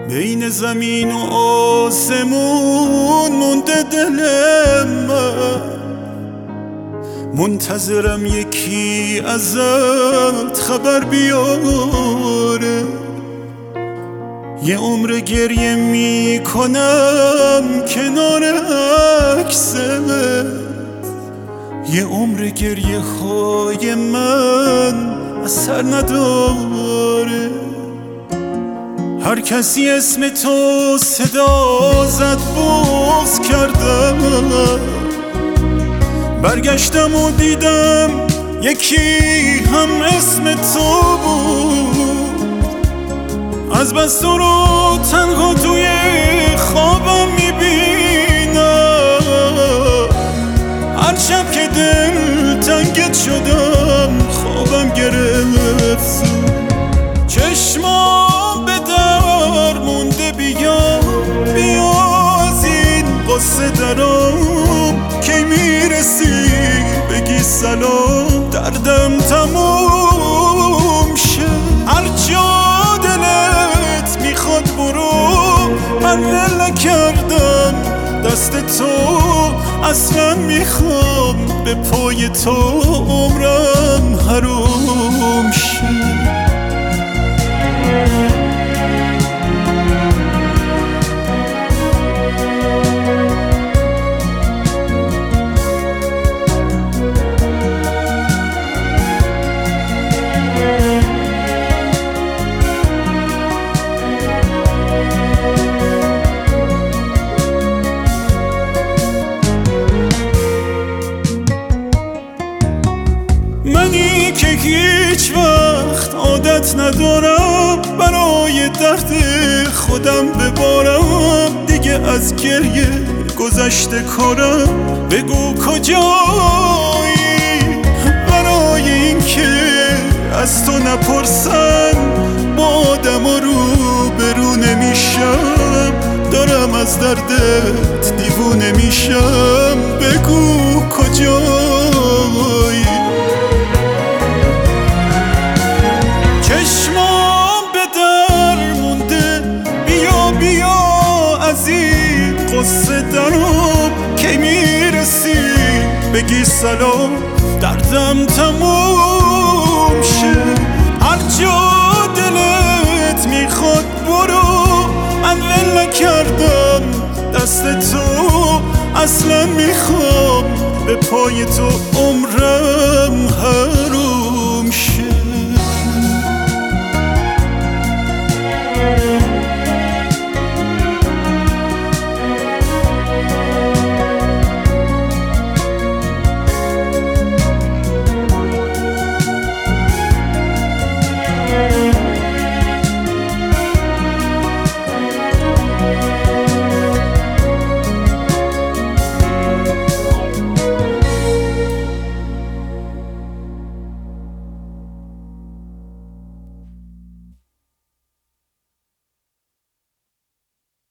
بین زمین و آسمون مونده دل من، منتظرم یکی ازت خبر بیاره. یه عمر گریه میکنم کنار عکست، یه عمر گریه های من اثر نداره. هر کسی اسم تو صدا زد بغض کردم، برگشتم و دیدم یکی هم اسم تو بود. از بس تو رو تنها توی خوابم میبینم، هر شب که دل تنگت شدم خوابم گرفت. چشمام به در مونده، بیا از این قصه درام. کی میرسی بگی سلام، دردم تموم شه. هر جا دلت میخواد برو، من ول نکردم دست تو. اصلا میخوام به پای تو عمرم حروم شه. منی که هیچ وقت عادت ندارم برای درد خودم ببارم. دیگه از گریه گذشته کارم، بگو کجایی؟ برای این که از تو نپرسن با آدم رو برو نمیشم. دارم از دردت دیوونه میشم، بگو کجایی؟ چشمام به در مونده، بیا از این قصه درام. کی میرسی بگی سلام، دردم تموم شه. هر جا دلت میخواد برو، من ول نکردم دست تو. اصلا میخوام به پای تو عمرم